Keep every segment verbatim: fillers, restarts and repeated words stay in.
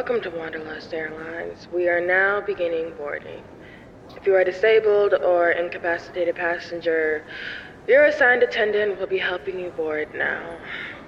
Welcome to Wanderlust Airlines. We are now beginning boarding. If you are a disabled or incapacitated passenger, your assigned attendant will be helping you board now.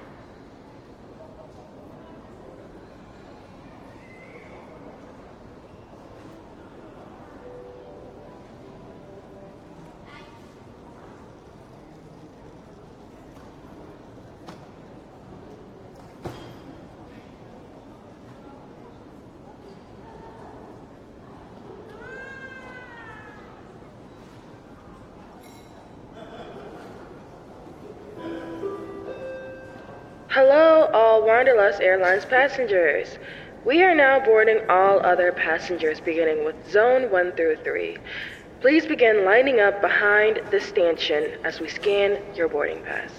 Hello, all Wanderlust Airlines passengers. We are now boarding all other passengers beginning with Zone one through three. Please begin lining up behind the stanchion as we scan your boarding pass.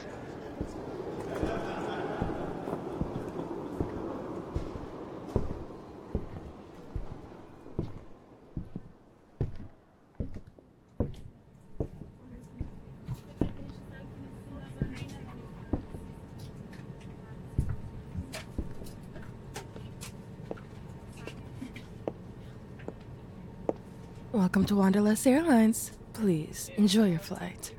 Welcome to Wanderlust Airlines. Please, enjoy your flight.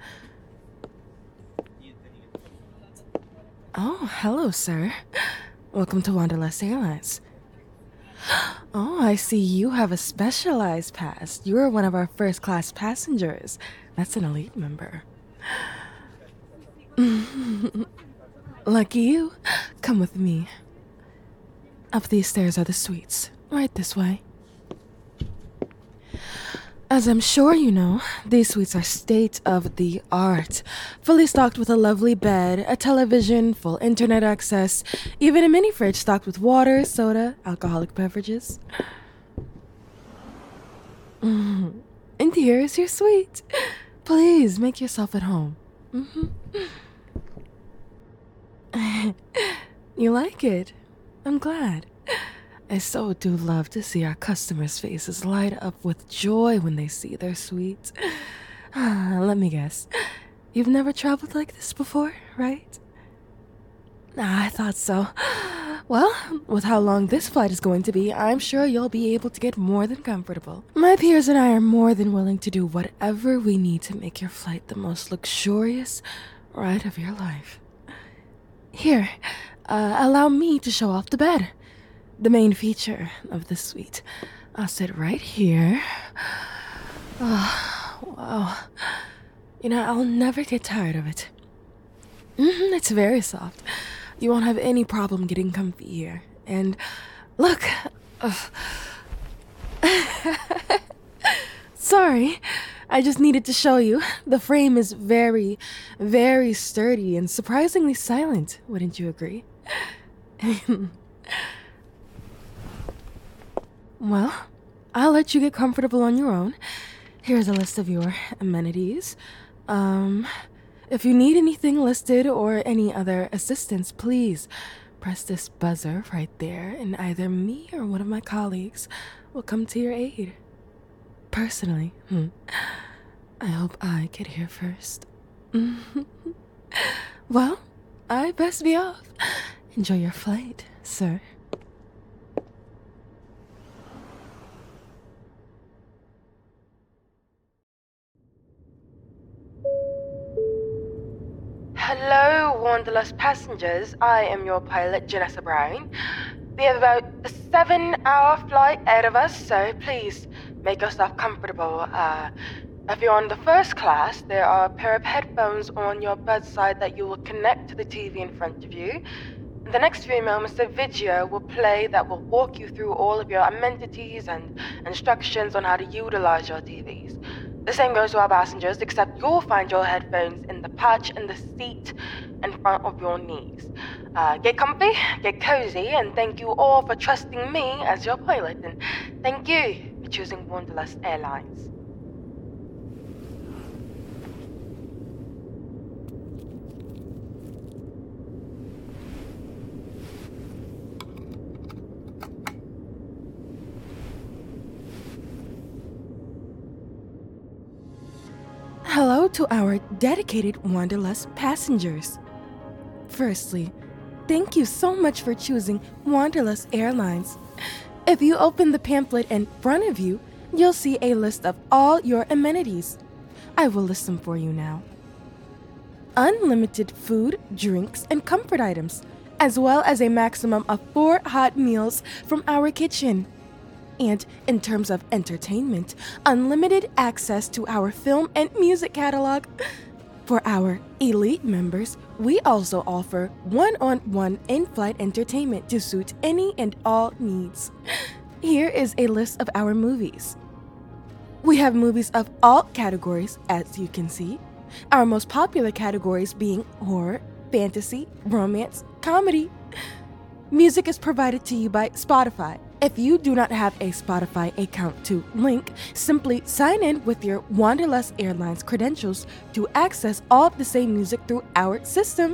Oh, hello, sir. Welcome to Wanderlust Airlines. Oh, I see you have a specialized pass. You are one of our first-class passengers. That's an elite member. Lucky you. Come with me. Up these stairs are the suites. Right this way. As I'm sure you know, these suites are state-of-the-art, fully stocked with a lovely bed, a television, full internet access, even a mini fridge stocked with water, soda, alcoholic beverages. Mm-hmm. And here's your suite. Please make yourself at home. Mm-hmm. You like it? I'm glad. I so do love to see our customers' faces light up with joy when they see their suite. Let me guess. You've never traveled like this before, right? I thought so. Well, with how long this flight is going to be, I'm sure you'll be able to get more than comfortable. My peers and I are more than willing to do whatever we need to make your flight the most luxurious ride of your life. Here, uh, allow me to show off the bed. The main feature of the suite. I'll sit right here. Oh, wow. You know, I'll never get tired of it. Mm-hmm, it's very soft. You won't have any problem getting comfy here. And look. Sorry. I just needed to show you. The frame is very, very sturdy and surprisingly silent. Wouldn't you agree? Well, I'll let you get comfortable on your own. Here's a list of your amenities. Um, if you need anything listed or any other assistance, please press this buzzer right there, and either me or one of my colleagues will come to your aid. Personally, hmm, I hope I get here first. Well, I best be off. Enjoy your flight, sir. Hello, Wanderlust passengers. I am your pilot, Janessa Brown. We have about a seven-hour flight ahead of us, so please make yourself comfortable. Uh, if you're on the first class, there are a pair of headphones on your bedside that you will connect to the T V in front of you. In the next few moments, a video will play that will walk you through all of your amenities and instructions on how to utilize your T Vs. The same goes to our passengers, except you'll find your headphones in the pouch in the seat in front of your knees. Uh, get comfy, get cozy, and thank you all for trusting me as your pilot, and thank you for choosing Wanderlust Airlines. Hello to our dedicated Wanderlust passengers. Firstly, thank you so much for choosing Wanderlust Airlines. If you open the pamphlet in front of you, you'll see a list of all your amenities. I will list them for you now. Unlimited food, drinks, and comfort items, as well as a maximum of four hot meals from our kitchen. And in terms of entertainment, unlimited access to our film and music catalog. For our elite members, we also offer one-on-one in-flight entertainment to suit any and all needs. Here is a list of our movies. We have movies of all categories, as you can see. Our most popular categories being horror, fantasy, romance, comedy. Music is provided to you by Spotify. If you do not have a Spotify account to link, simply sign in with your Wanderlust Airlines credentials to access all of the same music through our system.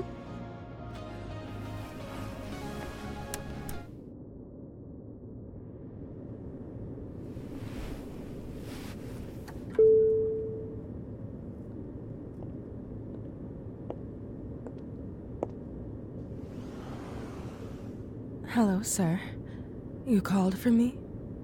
Hello, sir. You called for me?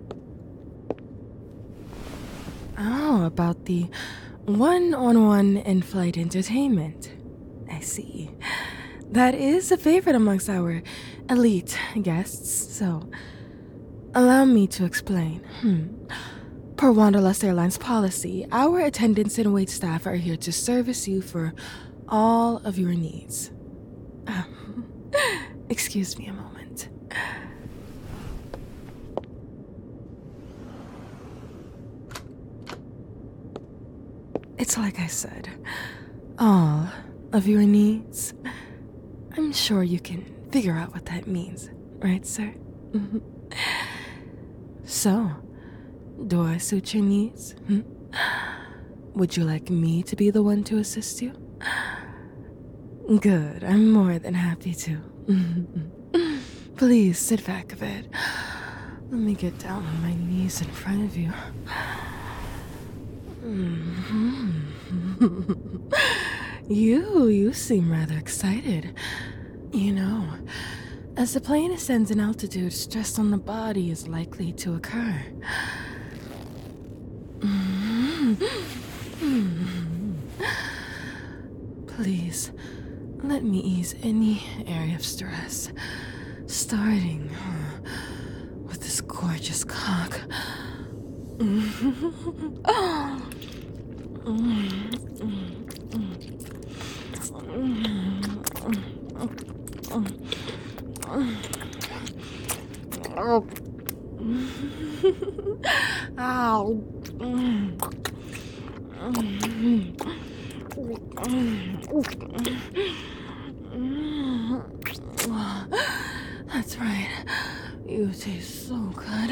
Oh, about the one-on-one in-flight entertainment. I see. That is a favorite amongst our elite guests, so allow me to explain. Hmm. Per Wanderlust Airlines policy, our attendants and wait staff are here to service you for all of your needs. Uh, excuse me a moment. It's like I said, all of your needs. I'm sure you can figure out what that means, right, sir? So, do I suit your needs? Hmm? Would you like me to be the one to assist you? Good, I'm more than happy to. Please sit back a bit. Let me get down on my knees in front of you. you, you seem rather excited. You know, as the plane ascends in altitude, stress on the body is likely to occur. Please, let me ease any area of stress, starting with this gorgeous cock. Ow. That's right. You taste so good.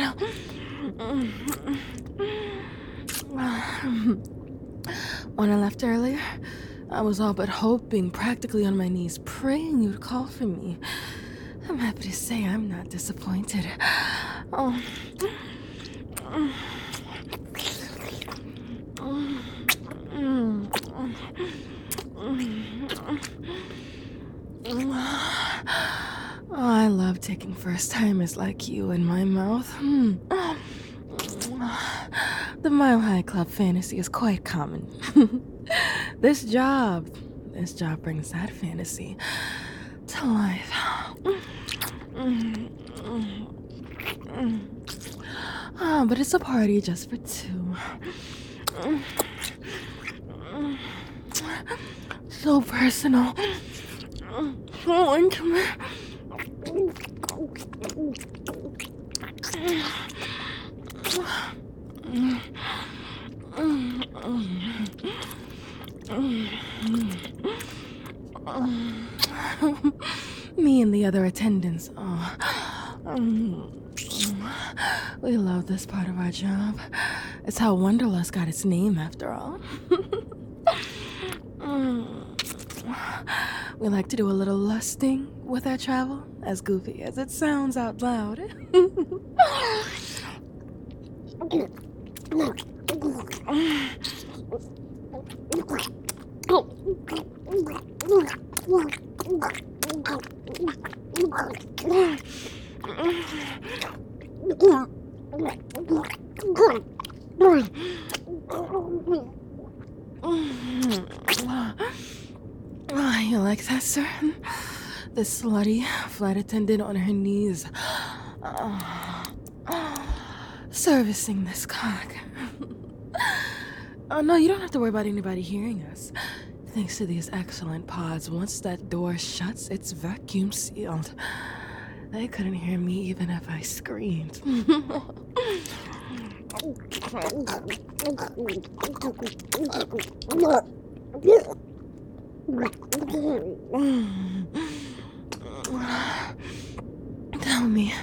When I left earlier, I was all but hoping, practically on my knees, praying you'd call for me. I'm happy to say I'm not disappointed. Oh. Oh, I love taking first timers like you in my mouth. Hmm. The Mile High Club fantasy is quite common. This job, this job brings that fantasy to life. Ah, but it's a party just for two. So personal. So intimate. Me and the other attendants, oh, we love this part of our job. It's how Wanderlust got its name, after all. We like to do a little lusting with our travel, as goofy as it sounds out loud. Oh, you like that, sir? The slutty flight attendant on her knees, uh, servicing this cock. Oh, no, you don't have to worry about anybody hearing us. Thanks to these excellent pods, once that door shuts, it's vacuum sealed. They couldn't hear me even if I screamed. Tell me,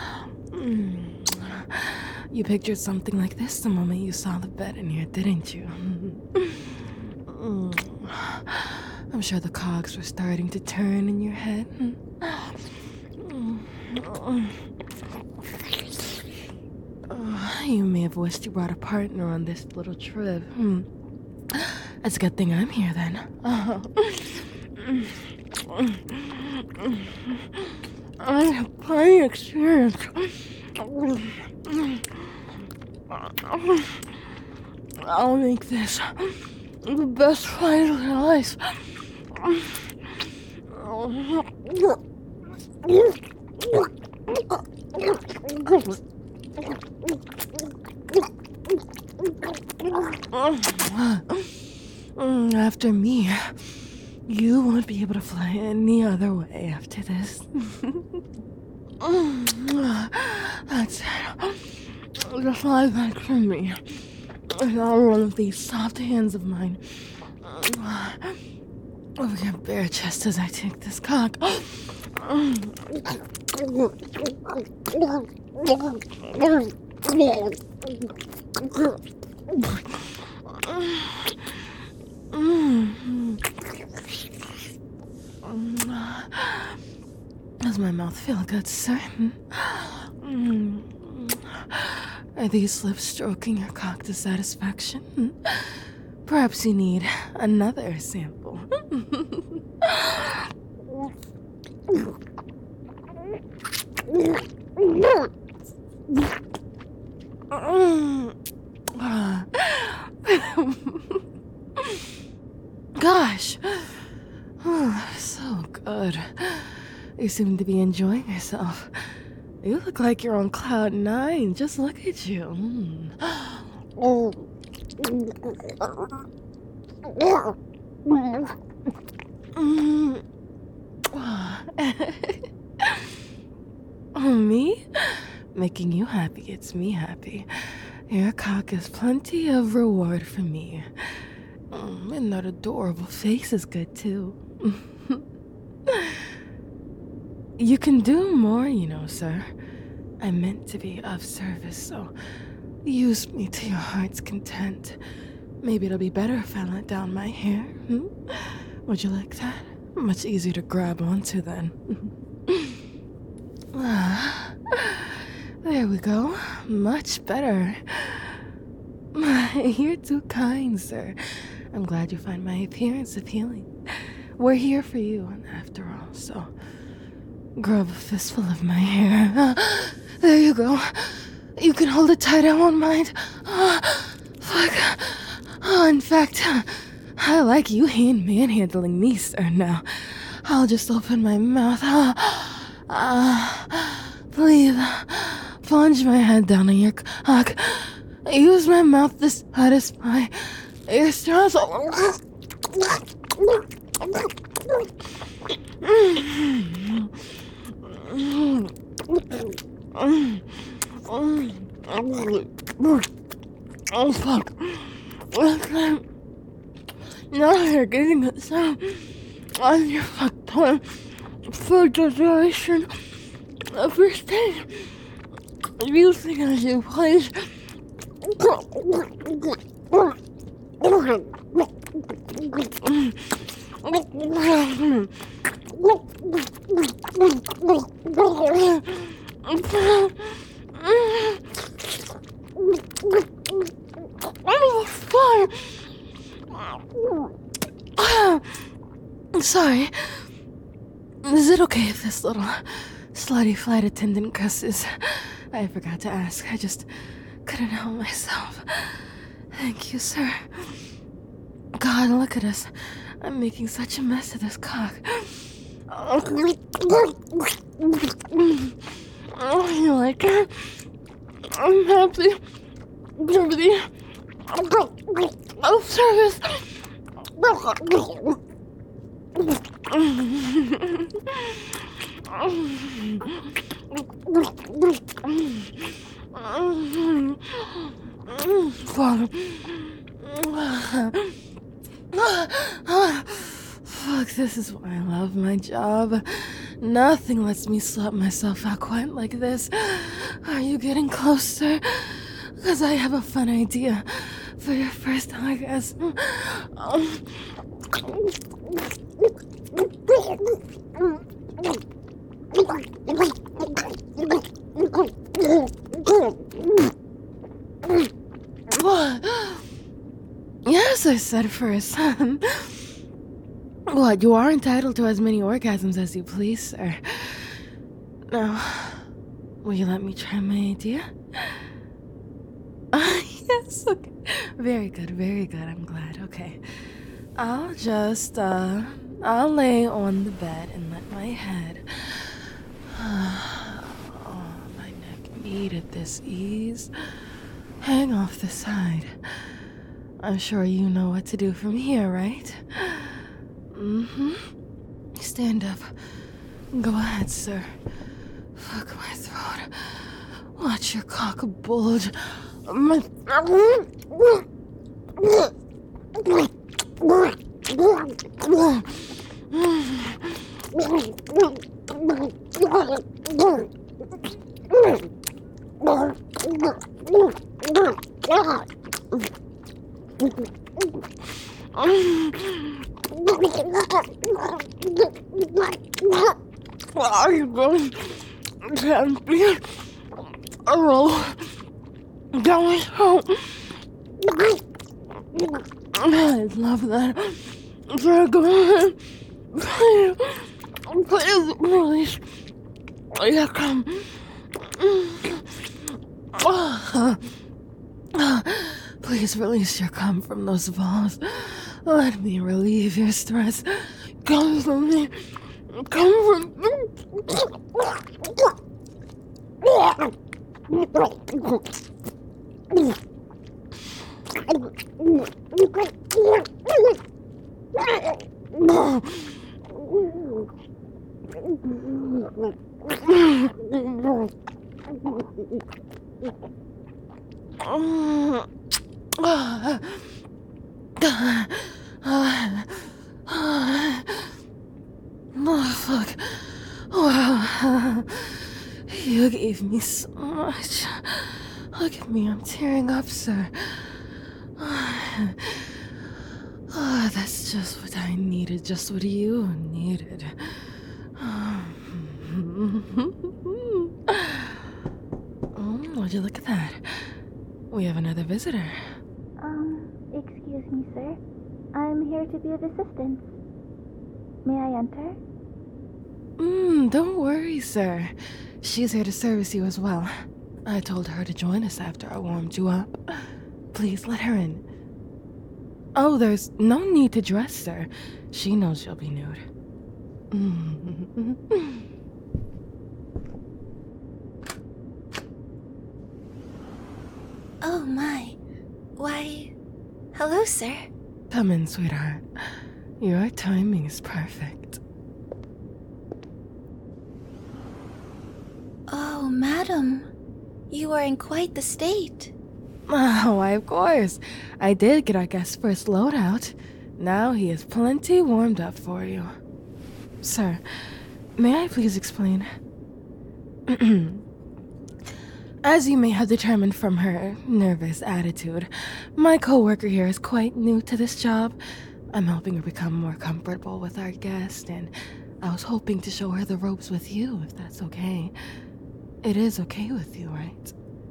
you pictured something like this the moment you saw the bed in here, didn't you? I'm sure the cogs were starting to turn in your head. Uh, you may have wished you brought a partner on this little trip. Hmm. It's a good thing I'm here then. Uh, I have plenty of experience. I'll make this the best flight of your life. After me, you won't be able to fly any other way after this. That's it. Just fly back from me. Without one of these soft hands of mine. Over your bare chest as I take this cock. Does my mouth feel good, sir? Are these lips stroking your cock to satisfaction? Perhaps you need another sample. Gosh, oh, so good. You seem to be enjoying yourself. You look like you're on cloud nine. Just look at you. Mm. Oh, me? Making you happy gets me happy. Your cock is plenty of reward for me. Mm, and that adorable face is good too. You can do more, you know, sir. I meant to be of service, so use me to your heart's content. Maybe it'll be better if I let down my hair. Hmm? Would you like that? Much easier to grab onto then. Ah, there we go. Much better. You're too kind, sir. I'm glad you find my appearance appealing. We're here for you, after all, so grab a fistful of my hair. There you go. You can hold it tight, I won't mind. Oh, fuck. Oh, in fact, I like you hand manhandling me, sir, now. I'll just open my mouth. Ah, uh, please, plunge my head down on your cock. Use my mouth to satisfy your straws. Oh, fuck. Now you're getting it, so on your fuck time for the duration of your stay. Using as you please. Sorry. Is it okay if this little slutty flight attendant cusses? I forgot to ask. I just couldn't help myself. Thank you, sir. God, look at us. I'm making such a mess of this cock. Oh, you like it? I'm happy to be of service. Fuck, this is why I love my job. Nothing lets me slap myself out quite like this. Are you getting closer? Because I have a fun idea for your first orgasm. Um, Yes, I said for a son. What, you are entitled to as many orgasms as you please, sir. Now, will you let me try my idea? Uh, yes, okay. Very good, very good, I'm glad. Okay. I'll just, uh, I'll lay on the bed and let my head... Oh, my neck needed this ease. Hang off the side. I'm sure you know what to do from here, right? Mm-hmm. Stand up. Go ahead, sir. Fuck my throat. Watch your cock bulge. My... Are you going to be a roll going home? I love that. So go ahead. Please, please release your cum. Please release your cum from those balls. Let me relieve your stress. Come from me. Come from me. Oh, fuck. Wow. You gave me so much. Look at me, I'm tearing up, sir. Oh, that's just what I needed, just what you needed. Oh, would you look at that? We have another visitor. Um, excuse me, sir. I'm here to be of assistance. May I enter? Mm, don't worry, sir. She's here to service you as well. I told her to join us after I warmed you up. Please let her in. Oh, there's no need to dress, sir. She knows you'll be nude. Oh my. Why, hello, sir. Come in, sweetheart. Your timing is perfect. Oh, madam. You are in quite the state. Oh, why, of course. I did get our guest's first loadout. Now he is plenty warmed up for you. Sir, may I please explain? As you may have determined from her nervous attitude, my coworker here is quite new to this job. I'm helping her become more comfortable with our guest, and I was hoping to show her the ropes with you, if that's okay. It is okay with you, right?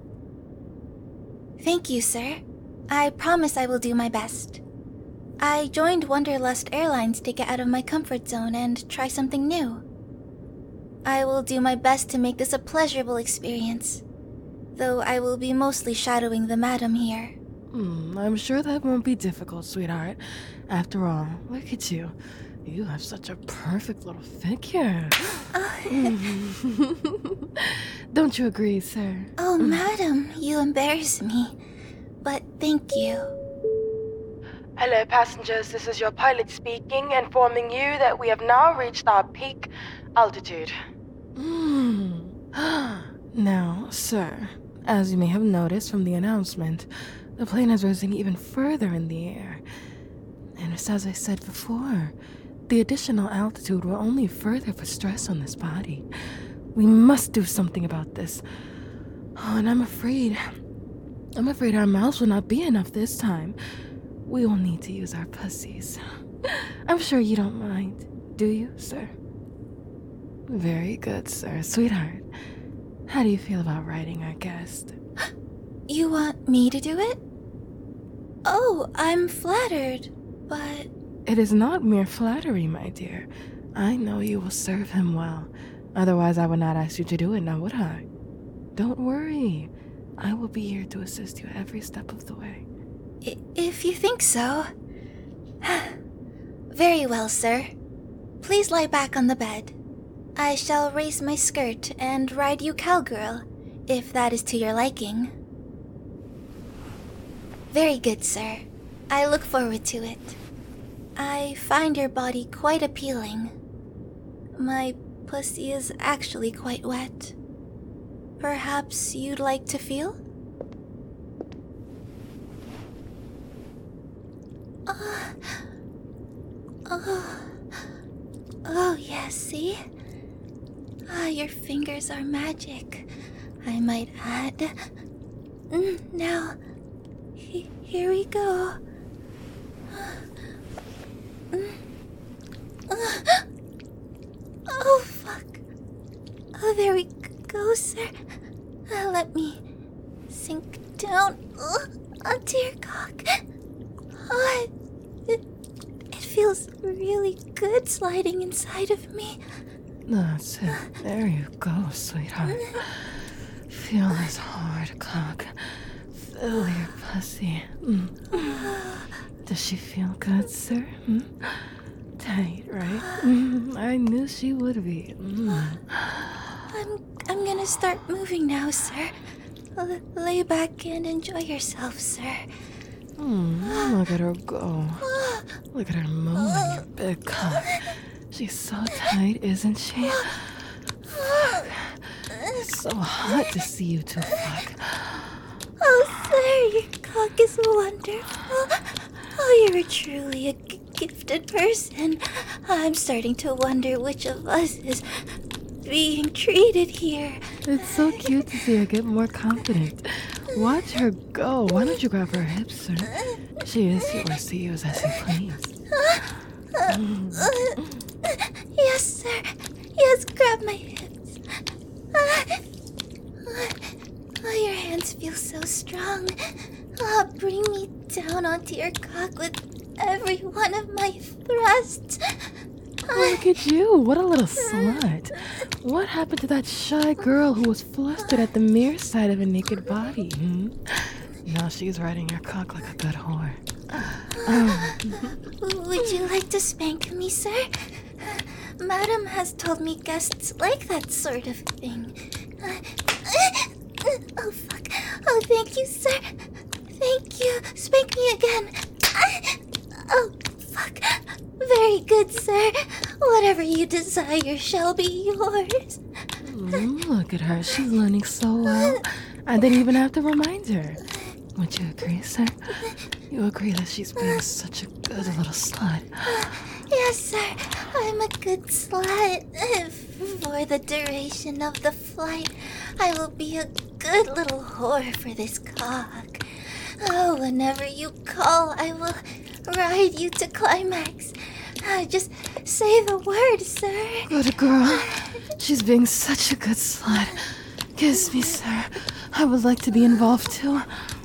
Thank you, sir. I promise I will do my best. I joined Wanderlust Airlines to get out of my comfort zone and try something new. I will do my best to make this a pleasurable experience. though I will be mostly shadowing the madam here. Hmm, I'm sure that won't be difficult, sweetheart. After all, look at you. You have such a perfect little figure. Don't you agree, sir? Oh, madam, you embarrass me. But thank you. Hello, passengers. This is your pilot speaking, informing you that we have now reached our peak altitude. Mm. Now, sir, as you may have noticed from the announcement, the plane has risen even further in the air. And just as I said before, the additional altitude will only further put stress on this body. We must do something about this. Oh, and I'm afraid... I'm afraid our mouths will not be enough this time. We will need to use our pussies. I'm sure you don't mind, do you, sir? Very good, sir. Sweetheart, how do you feel about riding our guest? You want me to do it? Oh, I'm flattered, but... It is not mere flattery, my dear. I know you will serve him well. Otherwise, I would not ask you to do it, now would I? Don't worry. I will be here to assist you every step of the way. I- if you think so... Very well, sir. Please lie back on the bed. I shall raise my skirt and ride you cowgirl, if that is to your liking. Very good, sir. I look forward to it. I find your body quite appealing. My pussy is actually quite wet. Perhaps you'd like to feel? Oh, oh, oh yes, see? Ah, your fingers are magic, I might add. Mm, now, he- here we go. Mm. Ah. Oh, fuck. Oh, there we go, sir. Uh, let me sink down uh, onto your cock. Oh, it, it feels really good sliding inside of me. That's it. There you go, sweetheart. Feel this hard cock. Feel your pussy. Mm. Does she feel good, sir? Hmm? Tight, right? Mm, I knew she would be. Mm. I'm I'm gonna start moving now, sir. L- lay back and enjoy yourself, sir. Mm, look at her go. Look at her moving your big cock. She's so tight, isn't she? Fuck. It's so hot to see you two fuck. Oh, sir, your cock is wonderful. Oh, you're truly a g- gifted person. I'm starting to wonder which of us is being treated here. It's so cute to see her get more confident. Watch her go. Why don't you grab her hips, sir? She is yours to use as you please. Mm. Yes, sir. Yes, grab my hips. Oh, your hands feel so strong. Oh, bring me down onto your cock with every one of my thrusts. Look at you. What a little slut. What happened to that shy girl who was flustered at the mere sight of a naked body? Hmm? Now she's riding your cock like a good whore. Um. Would you like to spank me, sir? Madam has told me guests like that sort of thing. Oh, fuck. Oh, thank you, sir. Thank you. Spank me again. Oh, fuck. Very good, sir. Whatever you desire shall be yours. Mm, look at her. She's learning so well. I didn't even have to remind her. Would you agree, sir? You agree that she's being such a good little slut? Yes, sir. I'm a good slut. For the duration of the flight, I will be a good little whore for this cock. Oh, whenever you call, I will ride you to climax. Uh, just say the word, sir. Good girl. She's being such a good slut. Kiss me, sir. I would like to be involved too.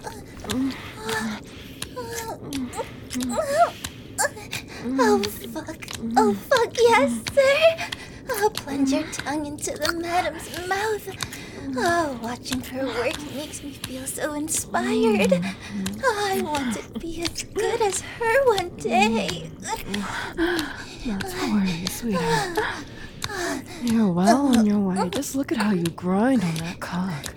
Oh, fuck. Oh, fuck, yes, sir. Oh, plunge your tongue into the madam's mouth. Oh, watching her work makes me feel so inspired. Oh, I want to be as good as her one day. Not to worry, sweetheart. You're well on your way. Just look at how you grind on that cock.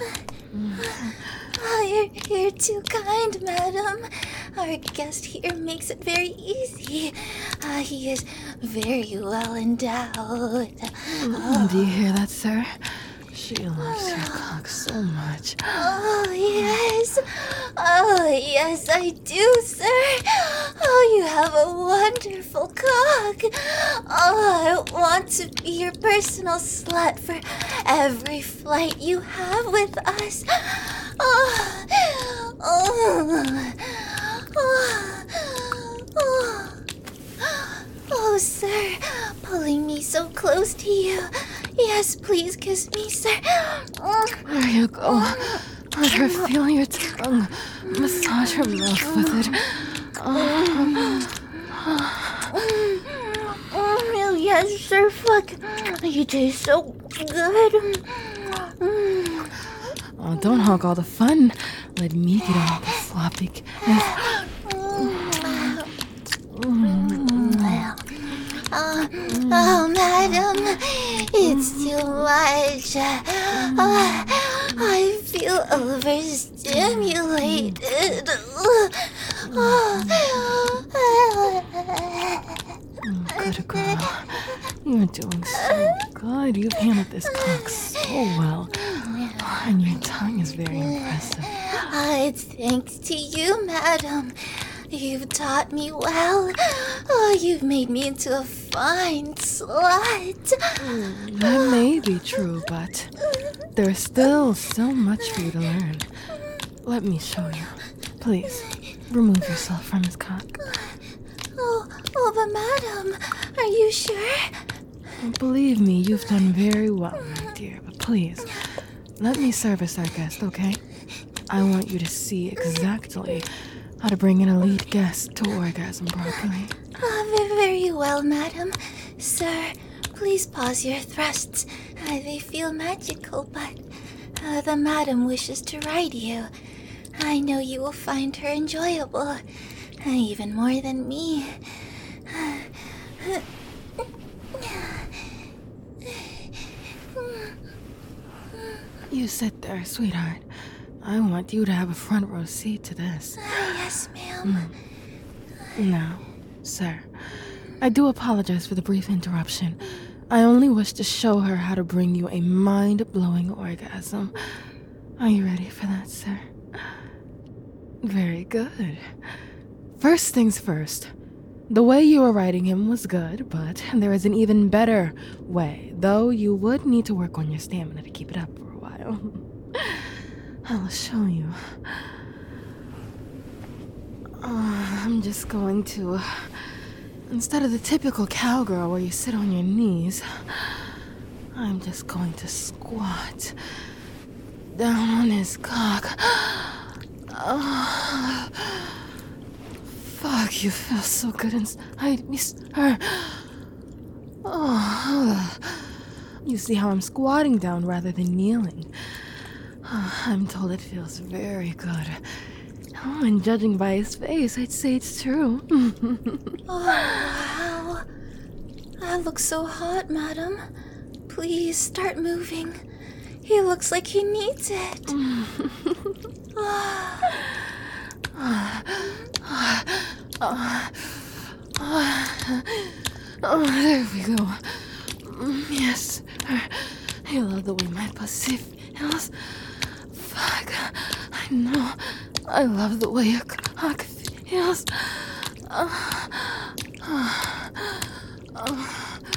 Oh, you're, you're too kind, madam. Our guest here makes it very easy. Uh, he is very well endowed. Mm, Do you hear that, sir? She loves your cock so much. Oh, yes. Oh, yes, I do, sir. Oh, you have a wonderful cock. Oh, I want to be your personal slut for every flight you have with us. Oh, oh, oh, oh. Oh, sir, pulling me so close to you. Yes, please kiss me, sir. There you go. Let her feel your tongue. Massage her mouth with it. Oh, Oh, yes, sir, fuck. You taste so good. oh, don't hog all the fun. Let me get on the floppy. Oh, oh, madam, it's too much. Oh, I feel overstimulated. Good girl. You're doing so good. You've handled this cock so well. And your tongue is very impressive. Oh, it's thanks to you, madam. You've taught me well. Oh, you've made me into a fine slut. That may be true, but there's still so much for you to learn. Let me show you. Please, remove yourself from his cock. Oh, oh, but madam, are you sure? Believe me, you've done very well, my dear. But please, let me service our guest, okay? I want you to see exactly how to bring an elite guest to orgasm properly. Oh, very well, madam. Sir, please pause your thrusts. Uh, they feel magical, but uh, the madam wishes to ride you. I know you will find her enjoyable, uh, even more than me. You sit there, sweetheart. I want you to have a front row seat to this. Uh, yes, ma'am. Now, sir, I do apologize for the brief interruption. I only wish to show her how to bring you a mind-blowing orgasm. Are you ready for that, sir? Very good. First things first. The way you were riding him was good, but there is an even better way, though you would need to work on your stamina to keep it up for a while. I'll show you. Uh, I'm just going to... Instead of the typical cowgirl where you sit on your knees, I'm just going to squat down on his cock. Oh, fuck, you feel so good inside me, sir. Oh, you see how I'm squatting down rather than kneeling. Oh, I'm told it feels very good. Oh, and judging by his face, I'd say it's true. Oh, wow. That looks so hot, madam. Please start moving. He looks like he needs it. Oh. Oh, there we go. Yes, I love the way my pussy feels. Fuck, I know. I love the way your cock feels. Uh, uh, uh,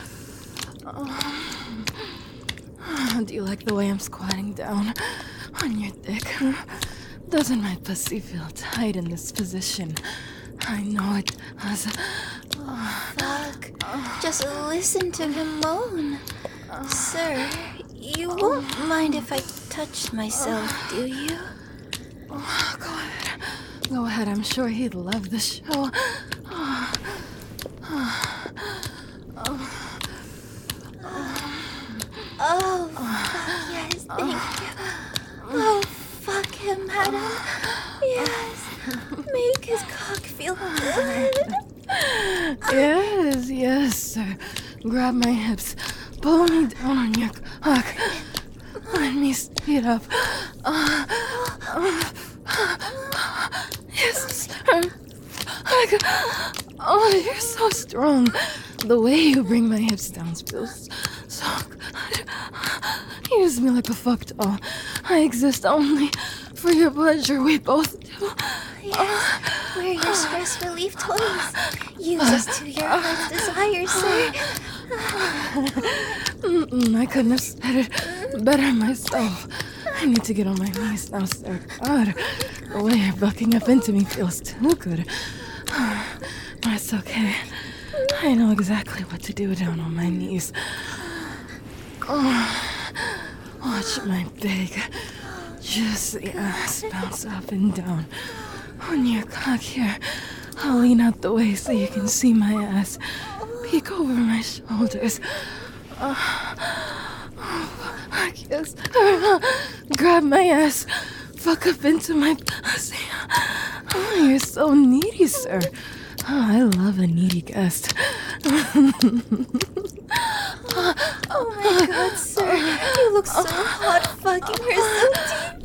uh, do you like the way I'm squatting down on your dick? Doesn't my pussy feel tight in this position? I know it does. Uh, Fuck. Just listen to him moan. Sir, you won't mind if I touch myself, do you? Oh, go ahead. Go ahead. I'm sure he'd love the show. Oh, Oh, fuck yes. Thank you. Oh, fuck him, madam. Yes. Make his cock feel good. Yes, yes, sir. Grab my hips. Pull me down on your cock. Let me speed up. Uh, uh, yes, sir. Oh, you're so strong. The way you bring my hips down feels so good. You use me like a fuck doll. I exist only for your pleasure. We both do. Yes, we're your stress relief toys. Use us to your heart's desire, sir. Mm-mm, I couldn't have said it better myself. I need to get on my knees now, sir. God, the way you're bucking up into me feels too good. But it's okay. I know exactly what to do down on my knees. Oh, watch my big, juicy ass bounce up and down on your cock here. I'll lean out the way so you can see my ass. Peek over my shoulders. Uh, oh, yes. Grab my ass. Fuck up into my pussy. Oh, you're so needy, sir. Oh, I love a needy guest. Oh my god, sir. You look so hot fucking her so deep.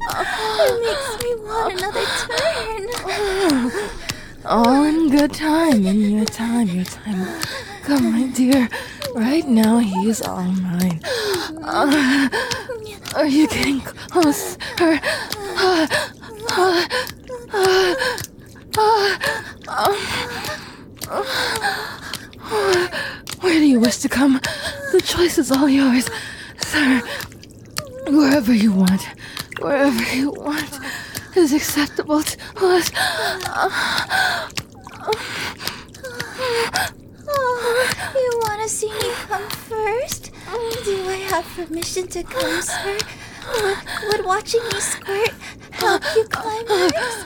It makes me want another turn. All in good time, in your time, your time. Come, my dear. Right now, he's all mine. Uh, are you getting close? Uh, uh, uh, uh, uh, uh, where do you wish to come? The choice is all yours, sir. Wherever you want, wherever you want is acceptable to us. Oh, you want to see me come first? Do I have permission to come, sir? Would, would watching me squirt help you climax?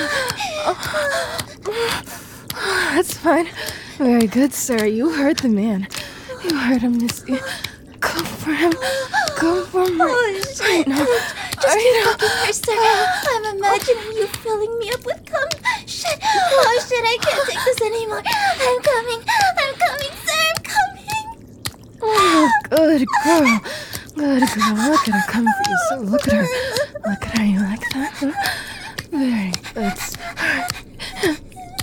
That's fine. Very good, sir. You heard the man. You heard him, Missy. Go for him. Go for him right, Oh, shit. right now. Just Right keep now. fucking her, sir. I'm imagining you filling me up with cum. Shit. Oh, shit. I can't take this anymore. I'm coming. I'm coming, sir. I'm coming. Oh, good girl. Good girl. Look at her come for you, sir. Look at her. Look at her. You like that? Huh? Very good, sir.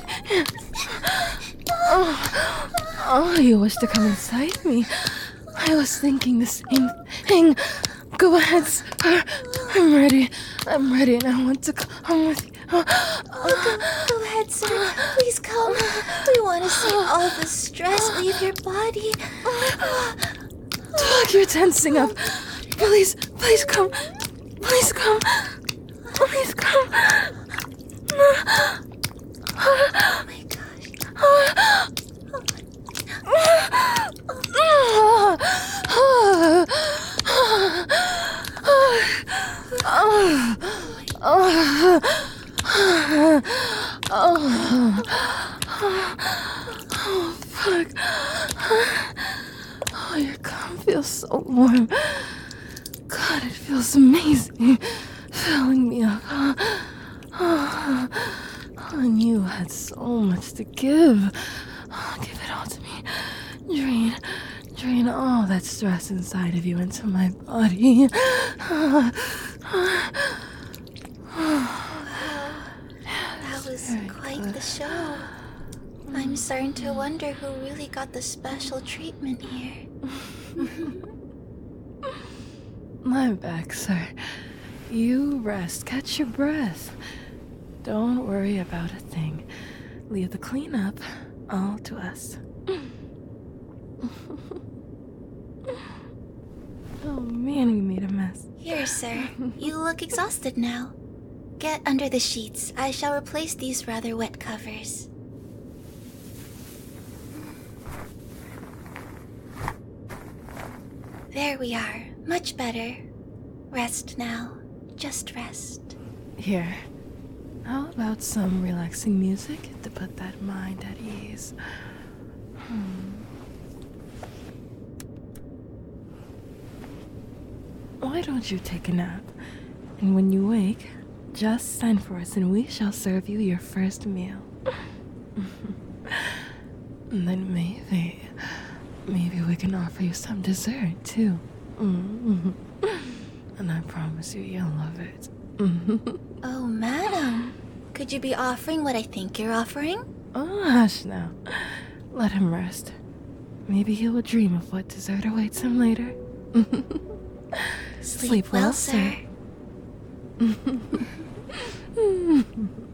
Oh, oh, you wish to come inside me? I was thinking the same thing. Go ahead, sir. I'm ready. I'm ready, and I want to come with you. Oh, go, go ahead, sir. Please come. We want to see all the stress leave your body. Fuck, you're tensing up. Please, please come. Please come. Please come. Oh my gosh. Oh, fuck. Oh, your cum feels so warm. God, it feels amazing. Filling me up. Oh, and you had so much to give. Oh, give it all to me. Drain, drain all that stress inside of you into my body. That was quite the show. I'm starting to wonder who really got the special treatment here. My back, sir. You rest, catch your breath. Don't worry about a thing. Leave the cleanup all to us. Oh man, we made a mess. Here, sir. You look exhausted now. Get under the sheets. I shall replace these rather wet covers. There we are. Much better. Rest now. Just rest. Here. How about some relaxing music to put that mind at ease? Hmm. why don't you take a nap? And when you wake, just send for us and we shall serve you your first meal. And then maybe, maybe we can offer you some dessert too. Mm-hmm. And I promise you, you'll love it. Mm-hmm. Oh, madam. Could you be offering what I think you're offering? Oh, hush now. Let him rest. Maybe he will dream of what dessert awaits him later. Sleep, well, sir. sir.